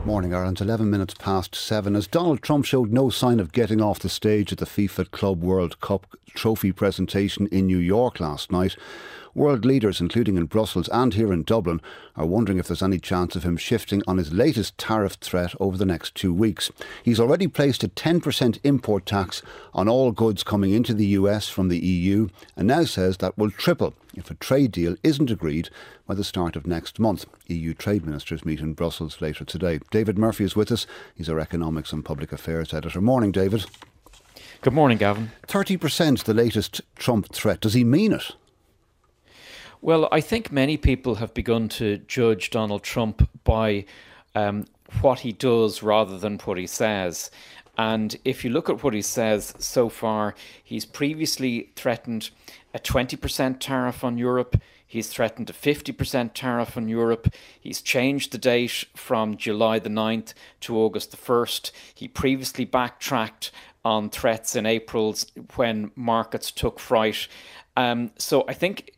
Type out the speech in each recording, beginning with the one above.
Morning, Ireland. 11 minutes past 7. As Donald Trump showed no sign of getting off the stage at the FIFA Club World Cup trophy presentation in New York last night, world leaders, including in Brussels and here in Dublin, are wondering if there's any chance of him shifting on his latest tariff threat over the next 2 weeks. He's already placed a 10% import tax on all goods coming into the US from the EU and now says that will triple if a trade deal isn't agreed by the start of next month. EU trade ministers meet in Brussels later today. David Murphy is with us. He's our economics and public affairs editor. Morning, David. Good morning, Gavin. 30%, the latest Trump threat. Does he mean it? Well, I think many people have begun to judge Donald Trump by what he does rather than what he says. And if you look at what he says so far, he's previously threatened a 20% tariff on Europe. He's threatened a 50% tariff on Europe. He's changed the date from July the 9th to August the 1st. He previously backtracked on threats in April when markets took fright. So I think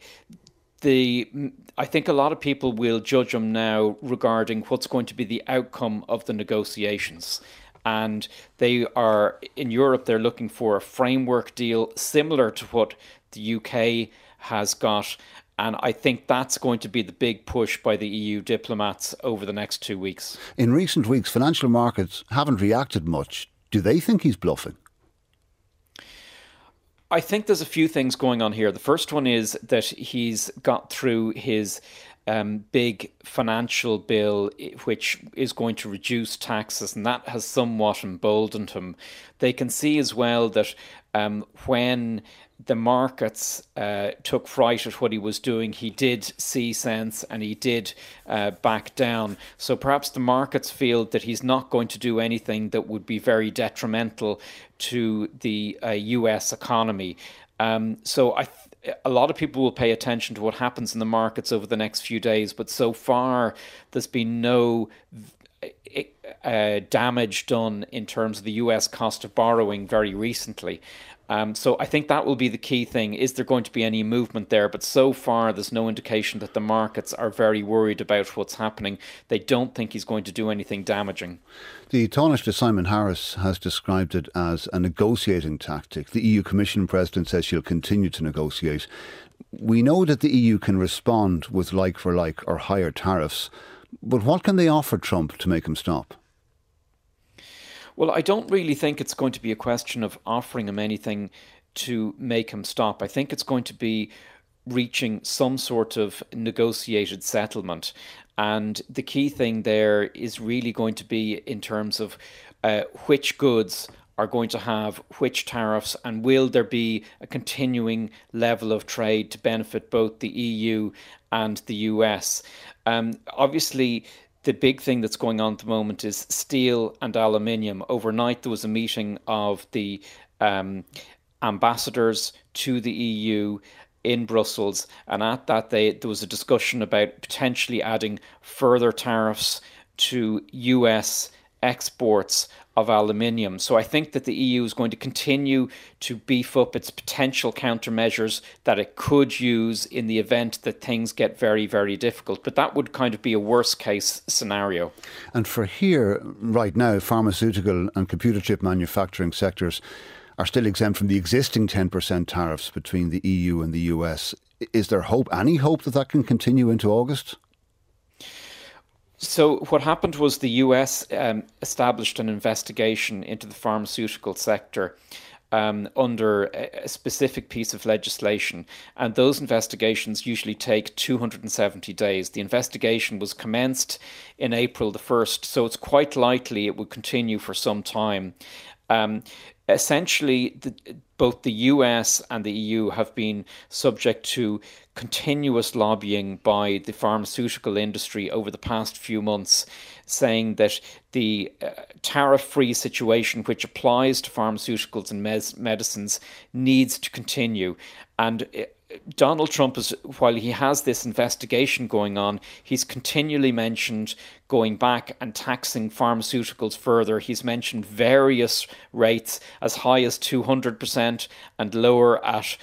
a lot of people will judge him now regarding what's going to be the outcome of the negotiations. And they are, in Europe, they're looking for a framework deal similar to what the UK has got. And I think that's going to be the big push by the EU diplomats over the next 2 weeks. In recent weeks, financial markets haven't reacted much. Do they think he's bluffing? I think there's a few things going on here. The first one is that he's got through his big financial bill, which is going to reduce taxes, and that has somewhat emboldened him. They can see as well that when the markets took fright at what he was doing, he did see sense and he did back down. So perhaps the markets feel that he's not going to do anything that would be very detrimental to the US economy. So a lot of people will pay attention to what happens in the markets over the next few days, but so far there's been no damage done in terms of the US cost of borrowing very recently. So I think that will be the key thing. Is there going to be any movement there? But so far, there's no indication that the markets are very worried about what's happening. They don't think he's going to do anything damaging. The Taoiseach Simon Harris has described it as a negotiating tactic. The EU Commission President says she'll continue to negotiate. We know that the EU can respond with like for like or higher tariffs. But what can they offer Trump to make him stop? Well, I don't really think it's going to be a question of offering him anything to make him stop. I think it's going to be reaching some sort of negotiated settlement. And the key thing there is really going to be in terms of which goods are going to have which tariffs, and will there be a continuing level of trade to benefit both the EU and the US. Obviously, the big thing that's going on at the moment is steel and aluminium. Overnight, there was a meeting of the ambassadors to the EU in Brussels, and at that there was a discussion about potentially adding further tariffs to US exports of aluminium. So I think that the EU is going to continue to beef up its potential countermeasures that it could use in the event that things get very, very difficult. But that would kind of be a worst case scenario. And for here, right now, pharmaceutical and computer chip manufacturing sectors are still exempt from the existing 10% tariffs between the EU and the US. Is there hope, any hope that can continue into August? So what happened was the US established an investigation into the pharmaceutical sector under a specific piece of legislation, and those investigations usually take 270 days. The investigation was commenced in April the 1st, so it's quite likely it would continue for some time. Essentially, both the US and the EU have been subject to continuous lobbying by the pharmaceutical industry over the past few months, saying that the tariff-free situation which applies to pharmaceuticals and medicines needs to continue. And Donald Trump while he has this investigation going on, he's continually mentioned going back and taxing pharmaceuticals further. He's mentioned various rates as high as 200% and lower at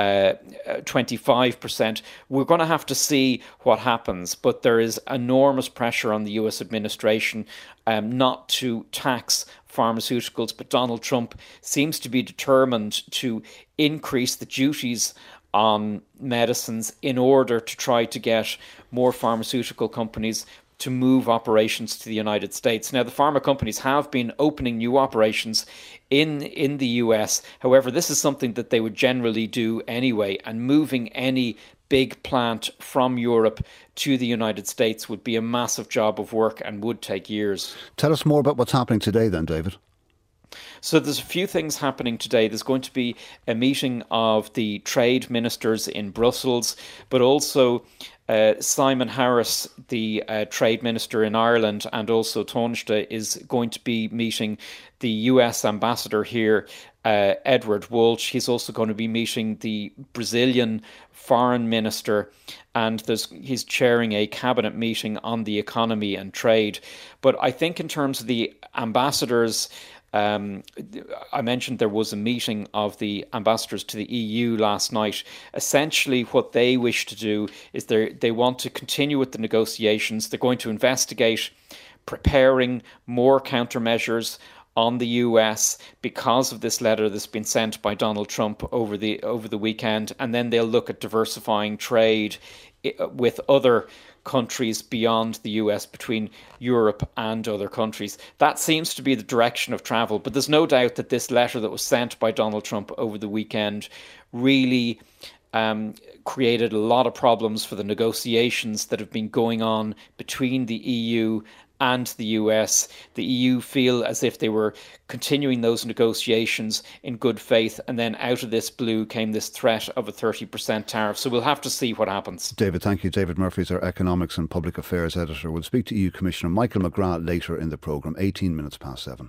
25%. We're going to have to see what happens, but there is enormous pressure on the US administration not to tax pharmaceuticals, but Donald Trump seems to be determined to increase the duties on medicines in order to try to get more pharmaceutical companies to move operations to the United States. Now, the pharma companies have been opening new operations in the US. However, this is something that they would generally do anyway, and moving any big plant from Europe to the United States would be a massive job of work and would take years. Tell us more about what's happening today then, David. So there's a few things happening today. There's going to be a meeting of the trade ministers in Brussels, but also Simon Harris, the trade minister in Ireland, and also Taoiseach is going to be meeting the US ambassador here, Edward Walsh. He's also going to be meeting the Brazilian foreign minister, and he's chairing a cabinet meeting on the economy and trade. But I think in terms of the ambassadors, I mentioned there was a meeting of the ambassadors to the EU last night. Essentially, what they wish to do is they want to continue with the negotiations. They're going to investigate preparing more countermeasures on the US because of this letter that's been sent by Donald Trump over the weekend, and then they'll look at diversifying trade with other countries beyond the US, between Europe and other countries. That seems to be the direction of travel, but there's no doubt that this letter that was sent by Donald Trump over the weekend really created a lot of problems for the negotiations that have been going on between the EU and the US. The EU feel as if they were continuing those negotiations in good faith, and then out of this blue came this threat of a 30% tariff. So we'll have to see what happens. David, thank you. David Murphy is our Economics and Public Affairs Editor. We'll speak to EU Commissioner Michael McGrath later in the programme, 18 minutes past 7.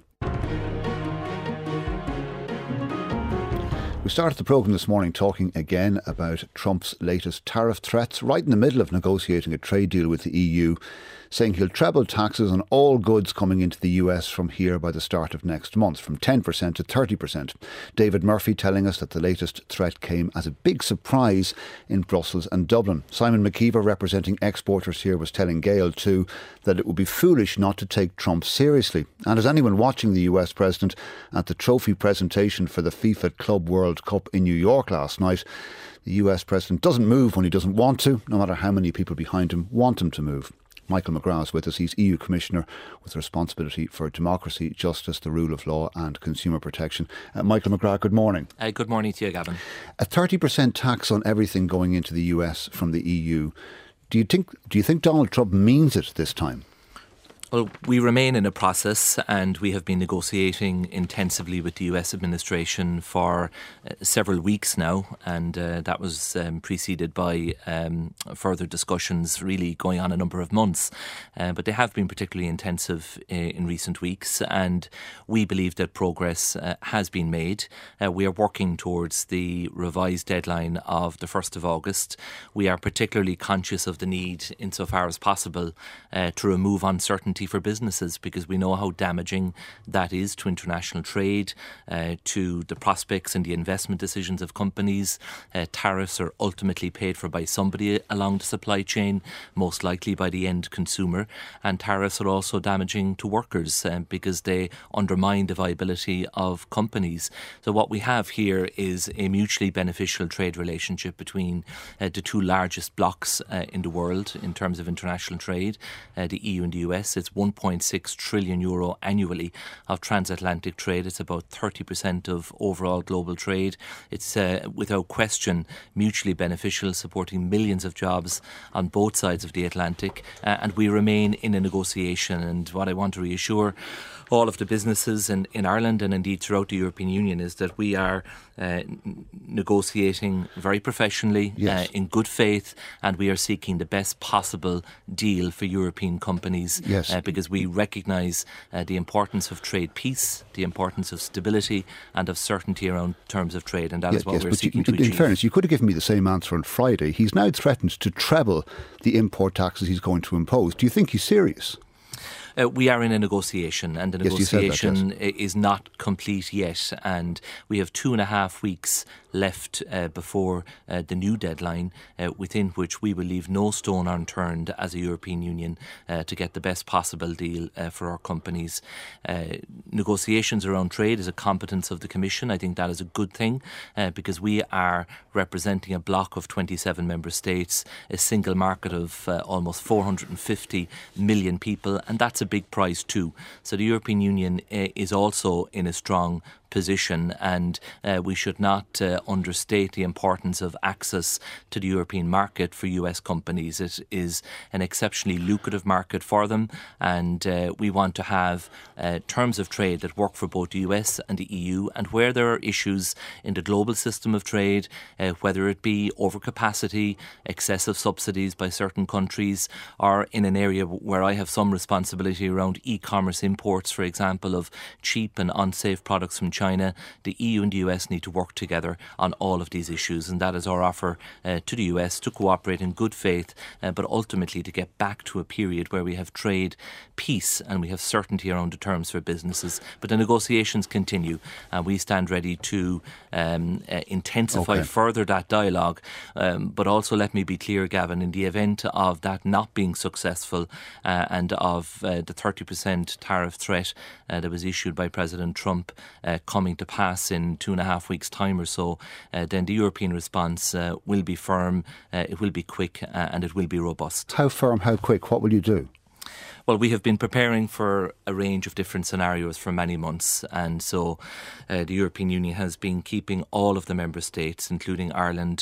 We started the programme this morning talking again about Trump's latest tariff threats, right in the middle of negotiating a trade deal with the EU, saying he'll treble taxes on all goods coming into the US from here by the start of next month, from 10% to 30%. David Murphy telling us that the latest threat came as a big surprise in Brussels and Dublin. Simon McKeever, representing exporters here, was telling Gail too that it would be foolish not to take Trump seriously. And as anyone watching the US President at the trophy presentation for the FIFA Club World Cup in New York last night, the US President doesn't move when he doesn't want to, no matter how many people behind him want him to move. Michael McGrath is with us. He's EU Commissioner with responsibility for democracy, justice, the rule of law and consumer protection. Michael McGrath, good morning. Good morning to you, Gavin. A 30% tax on everything going into the US from the EU. Do you think Donald Trump means it this time? Well, we remain in a process, and we have been negotiating intensively with the US administration for several weeks now, and that was preceded by further discussions really going on a number of months. But they have been particularly intensive in recent weeks, and we believe that progress has been made. We are working towards the revised deadline of the 1st of August. We are particularly conscious of the need, insofar as possible, to remove uncertainty for businesses, because we know how damaging that is to international trade, to the prospects and the investment decisions of companies. Tariffs are ultimately paid for by somebody along the supply chain, most likely by the end consumer, and tariffs are also damaging to workers because they undermine the viability of companies. So what we have here is a mutually beneficial trade relationship between the two largest blocs in the world in terms of international trade, the EU and the US. It's 1.6 trillion euro annually of transatlantic trade. It's about 30% of overall global trade. It's without question mutually beneficial, supporting millions of jobs on both sides of the Atlantic, and we remain in a negotiation. And what I want to reassure all of the businesses in Ireland and indeed throughout the European Union is that we are negotiating very professionally, yes, in good faith, and we are seeking the best possible deal for European companies, yes, because we recognise the importance of trade peace, the importance of stability and of certainty around terms of trade, and that is what we're seeking to achieve. In fairness, you could have given me the same answer on Friday. He's now threatened to treble the import taxes he's going to impose. Do you think he's serious? We are in a negotiation, and the negotiation is not complete yet, and we have 2.5 weeks left before the new deadline, within which we will leave no stone unturned as a European Union to get the best possible deal for our companies. Negotiations around trade is a competence of the Commission. I think that is a good thing because we are representing a bloc of 27 member states, a single market of almost 450 million people, and that's a big prize too. So the European Union is also in a strong position, and we should not understate the importance of access to the European market for US companies. It is an exceptionally lucrative market for them, and we want to have terms of trade that work for both the US and the EU, and where there are issues in the global system of trade, whether it be overcapacity, excessive subsidies by certain countries, or in an area where I have some responsibility around e-commerce imports, for example, of cheap and unsafe products from China, the EU and the US need to work together on all of these issues, and that is our offer to the US to cooperate in good faith, but ultimately to get back to a period where we have trade peace and we have certainty around the terms for businesses. But the negotiations continue, and we stand ready to intensify further that dialogue. But also, let me be clear, Gavin, in the event of that not being successful and of the 30% tariff threat that was issued by President Trump coming to pass in 2.5 weeks' time or so, then the European response will be firm, it will be quick, and it will be robust. How firm, how quick? What will you do? Well, we have been preparing for a range of different scenarios for many months, and so the European Union has been keeping all of the member states, including Ireland,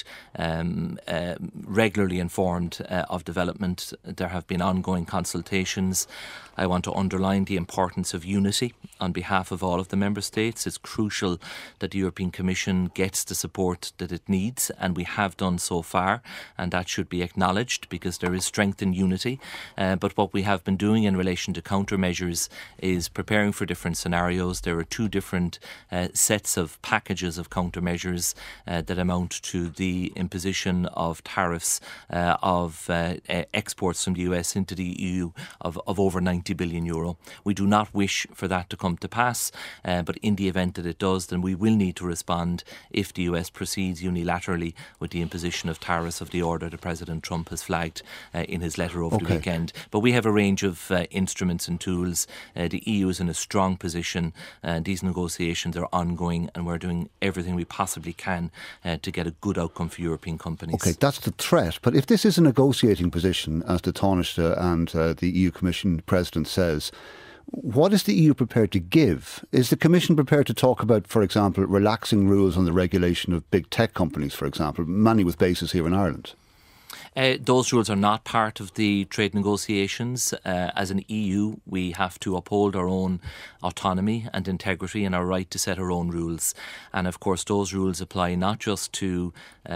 regularly informed of development. There have been ongoing consultations. I want to underline the importance of unity on behalf of all of the member states. It's crucial that the European Commission gets the support that it needs, and we have done so far, and that should be acknowledged because there is strength in unity. But what we have been doing in relation to countermeasures is preparing for different scenarios. There are 2 different sets of packages of countermeasures that amount to the imposition of tariffs of exports from the US into the EU of over €90 billion. We do not wish for that to come to pass, but in the event that it does, then we will need to respond if the US proceeds unilaterally with the imposition of tariffs of the order that President Trump has flagged in his letter over the weekend. But we have a range of instruments and tools. The EU is in a strong position. These negotiations are ongoing, and we're doing everything we possibly can to get a good outcome for European companies. OK, that's the threat. But if this is a negotiating position, as the Taoiseach and the EU Commission President says, what is the EU prepared to give? Is the Commission prepared to talk about, for example, relaxing rules on the regulation of big tech companies, for example, many with bases here in Ireland? Those rules are not part of the trade negotiations. As an EU, we have to uphold our own autonomy and integrity and our right to set our own rules. And of course, those rules apply not just to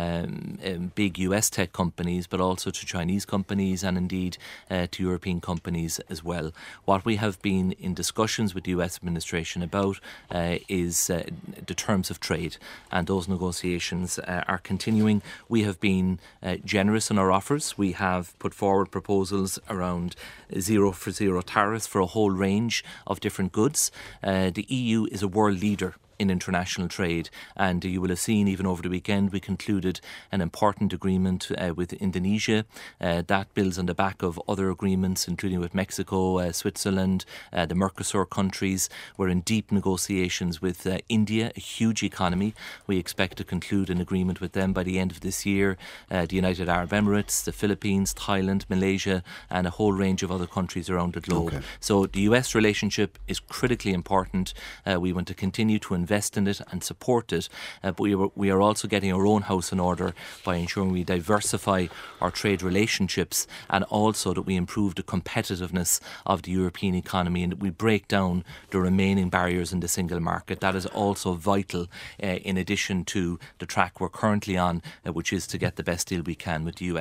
big US tech companies, but also to Chinese companies and indeed to European companies as well. What we have been in discussions with the US administration about is the terms of trade, and those negotiations are continuing. We have been generous in our offers. We have put forward proposals around zero for zero tariffs for a whole range of different goods. The EU is a world leader in international trade, and you will have seen even over the weekend we concluded an important agreement with Indonesia that builds on the back of other agreements including with Mexico, Switzerland, the Mercosur countries. We're in deep negotiations with India, a huge economy. We expect to conclude an agreement with them by the end of this year. The United Arab Emirates, the Philippines, Thailand, Malaysia, and a whole range of other countries around the globe. So the US relationship is critically important. We want to continue to invest in it and support it, but we are also getting our own house in order by ensuring we diversify our trade relationships, and also that we improve the competitiveness of the European economy and that we break down the remaining barriers in the single market. That is also vital in addition to the track we're currently on, which is to get the best deal we can with the US.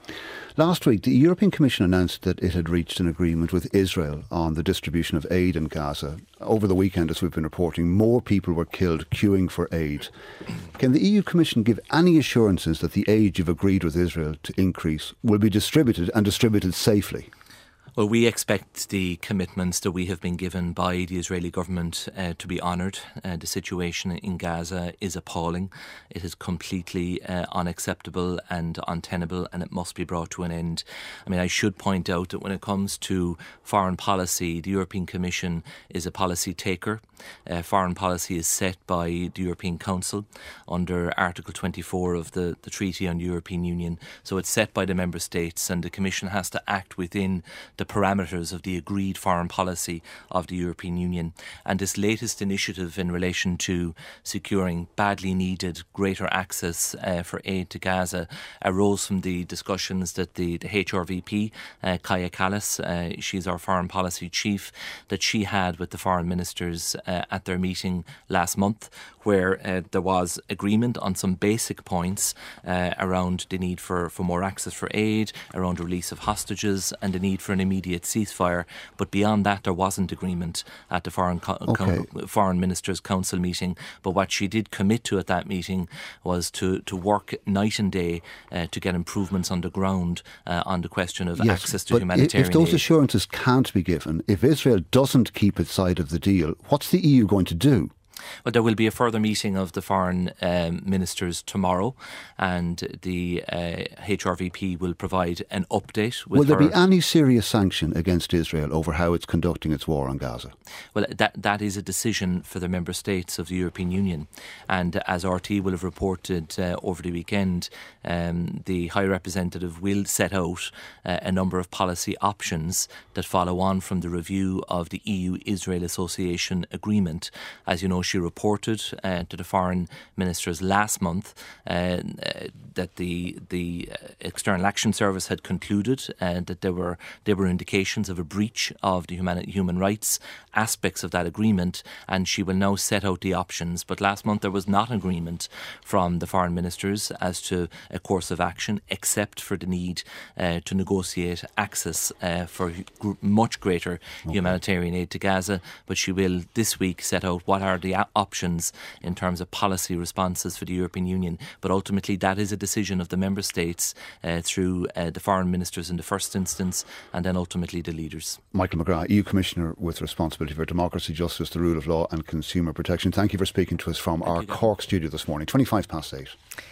Last week, the European Commission announced that it had reached an agreement with Israel on the distribution of aid in Gaza. Over the weekend, as we've been reporting, more people were killed queuing for aid. Can the EU Commission give any assurances that the aid you've agreed with Israel to increase will be distributed and distributed safely? Well, we expect the commitments that we have been given by the Israeli government to be honoured. The situation in Gaza is appalling. It is completely unacceptable and untenable, and it must be brought to an end. I mean, I should point out that when it comes to foreign policy, the European Commission is a policy taker. Foreign policy is set by the European Council under Article 24 of the Treaty on the European Union. So it's set by the Member States, and the Commission has to act within the parameters of the agreed foreign policy of the European Union. And this latest initiative in relation to securing badly needed greater access for aid to Gaza arose from the discussions that the HRVP, Kaja Kallas, she's our foreign policy chief, that she had with the foreign ministers at their meeting last month, where there was agreement on some basic points around the need for more access for aid, around release of hostages and the need for an immediate ceasefire. But beyond that, there wasn't agreement at the Foreign Ministers' Council meeting. But what she did commit to at that meeting was to work night and day to get improvements on the ground on the question of access to humanitarian aid. If those assurances can't be given, if Israel doesn't keep its side of the deal, what's the EU going to do? Well, there will be a further meeting of the foreign ministers tomorrow, and the HRVP will provide an update. Will there be any serious sanction against Israel over how it's conducting its war on Gaza? Well, that is a decision for the member states of the European Union, and as RT will have reported over the weekend, the High Representative will set out a number of policy options that follow on from the review of the EU-Israel Association Agreement. As you know, she reported to the foreign ministers last month that the External Action Service had concluded that there were indications of a breach of the human rights aspects of that agreement, and she will now set out the options. But last month there was not agreement from the foreign ministers as to a course of action, except for the need to negotiate access for much greater humanitarian aid to Gaza. But she will this week set out what are the options in terms of policy responses for the European Union. But ultimately that is a decision of the member states through the foreign ministers in the first instance, and then ultimately the leaders. Michael McGrath, EU Commissioner with responsibility for democracy, justice, the rule of law and consumer protection. Thank you for speaking to us from our Cork studio this morning, 8:25.